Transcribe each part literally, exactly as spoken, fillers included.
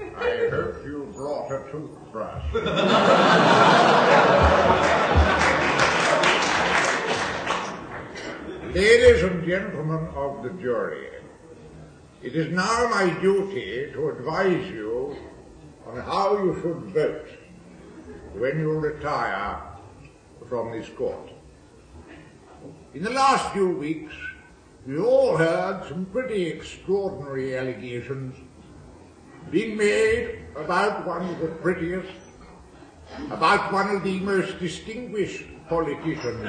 I hope you brought a toothbrush. Ladies and gentlemen of the jury, it is now my duty to advise you on how you should vote when you retire from this court. In the last few weeks, we all heard some pretty extraordinary allegations being made about one of the prettiest, about one of the most distinguished politicians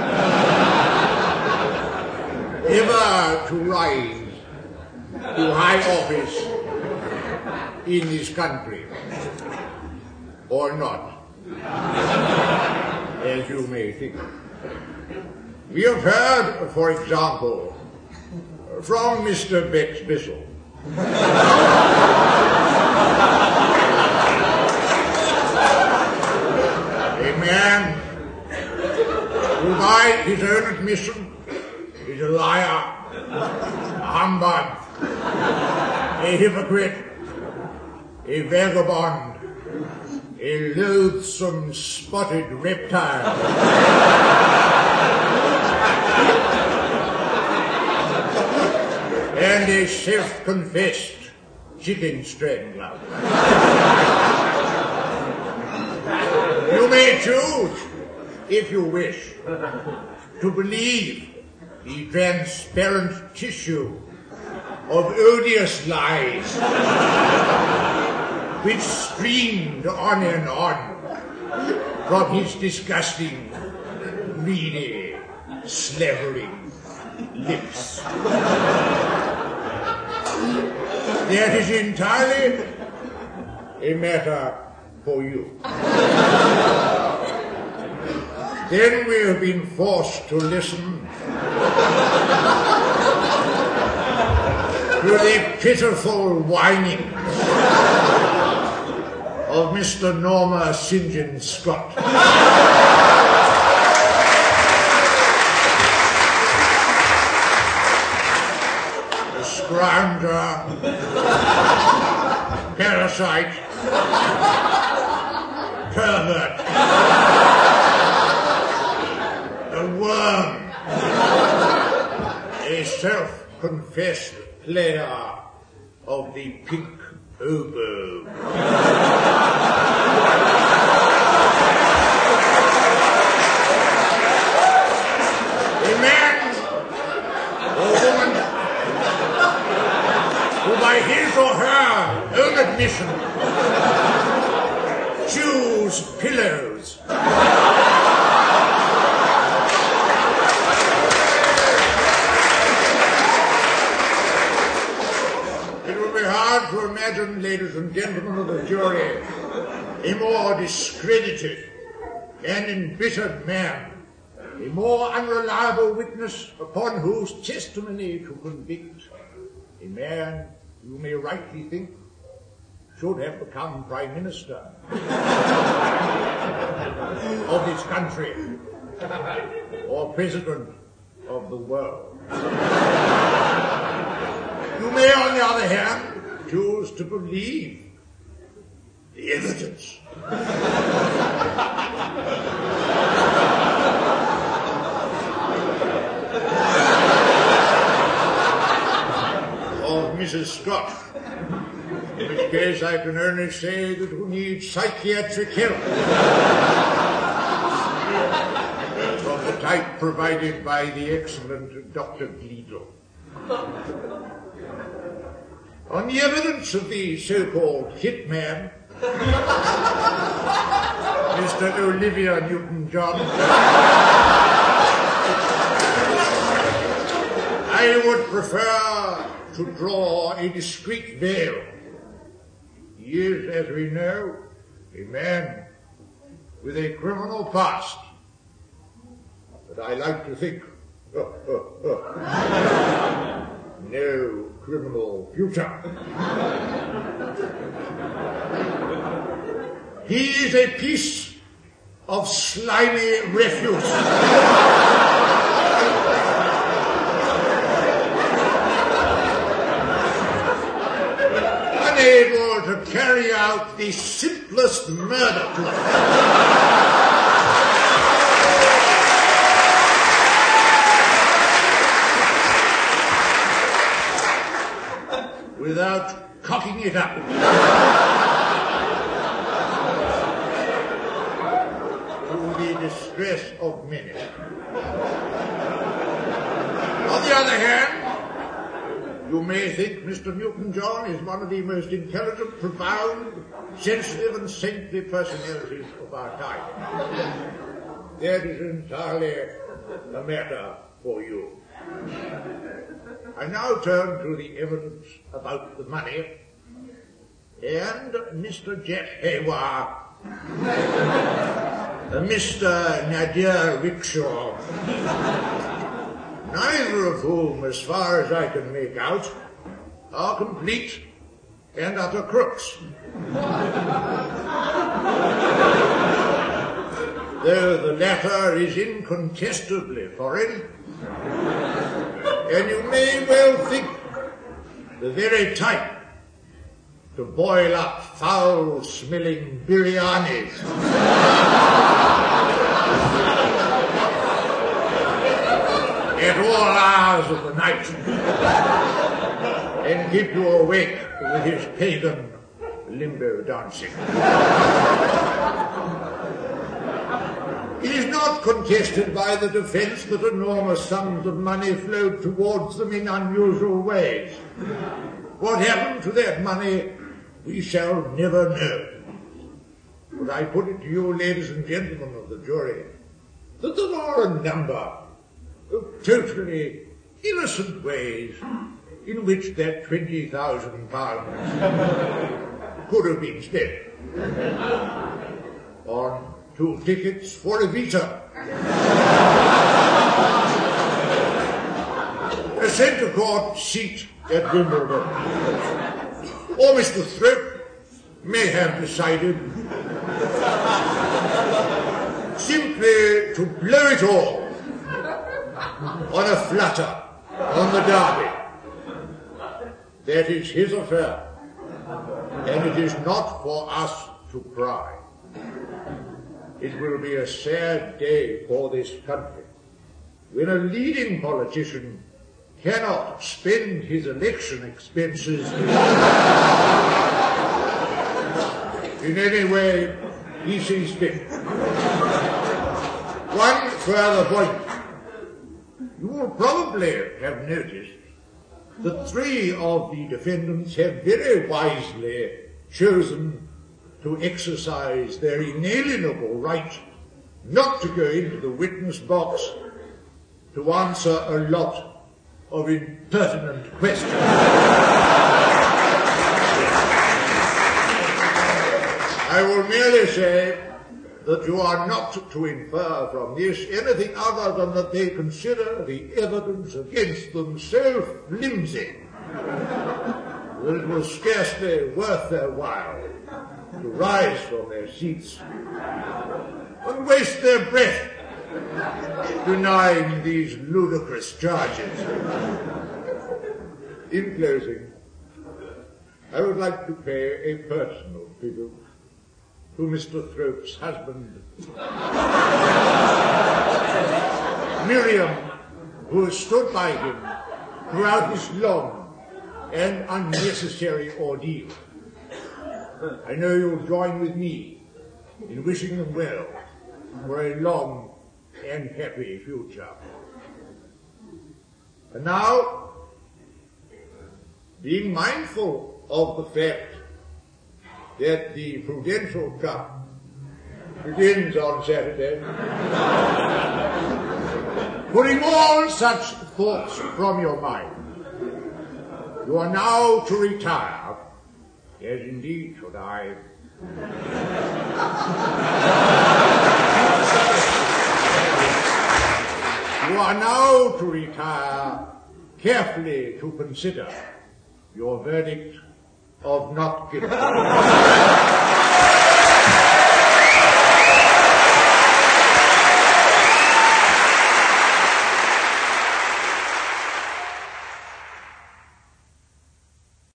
ever to rise to high office in this country, or not, as you may think. We have heard, for example, from Mister Bex Bissell, a man who by his own admission is a liar, a humbug, a hypocrite, a vagabond, a loathsome spotted reptile, and a self-confessed chicken strangler. You may choose, if you wish, to believe the transparent tissue of odious lies which streamed on and on from his disgusting, greedy, slavering lips. That is entirely a matter for you. Then we have been forced to listen to the pitiful whinings of Mister Norma Saint John Scott. A scrounger, parasite, pervert, a worm, a self-confessed player of the pink oboe. A man or woman who by his or her own admission chews pillows. Hard to imagine, ladies and gentlemen of the jury, a more discredited and embittered man, a more unreliable witness upon whose testimony to convict, a man you may rightly think should have become Prime Minister of this country or President of the world. You may, on the other hand, choose to believe the evidence of Missus Scott, in which case I can only say that we need psychiatric help of the type provided by the excellent Doctor Gleedle. On the evidence of the so-called hitman, Mister Olivia Newton-John, I would prefer to draw a discreet veil. He is, as we know, a man with a criminal past, but I like to think oh, oh, oh, no criminal future. He is a piece of slimy refuse. Unable to carry out the simplest murder plot without cocking it up. To the distress of many. On the other hand, you may think Mister Newton-John is one of the most intelligent, profound, sensitive and saintly personalities of our time. That is entirely a matter for you. I now turn to the evidence about the money and Mister Jack Hayward, Mister Nadir Rickshaw, neither of whom, as far as I can make out, are complete and utter crooks. Though the latter is incontestably foreign, and you may well think the very type to boil up foul-smelling biryanis at all hours of the night and keep you awake with his pagan limbo dancing. It is not contested by the defence that enormous sums of money flowed towards them in unusual ways. What happened to that money we shall never know. But I put it to you, ladies and gentlemen of the jury, that there are a number of totally innocent ways in which that twenty thousand pounds could have been spent on two tickets for Evita, a centre court seat at Wimbledon. Or Mister Thrope may have decided simply to blow it all on a flutter on the Derby. That is his affair, and it is not for us to pry. It will be a sad day for this country when a leading politician cannot spend his election expenses in any way he sees fit. One further point. You will probably have noticed that three of the defendants have very wisely chosen to exercise their inalienable right not to go into the witness box to answer a lot of impertinent questions. I will merely say that you are not to infer from this anything other than that they consider the evidence against them so flimsy that it was scarcely worth their while to rise from their seats and waste their breath denying these ludicrous charges. In closing, I would like to pay a personal tribute to Mister Thrope's husband, Miriam, who has stood by him throughout this long and unnecessary ordeal. I know you'll join with me in wishing them well for a long and happy future. And now, being mindful of the fact that the Prudential Cup begins on Saturday, putting all such thoughts from your mind, you are now to retire, as indeed should I. You are now to retire, carefully to consider your verdict of not guilty.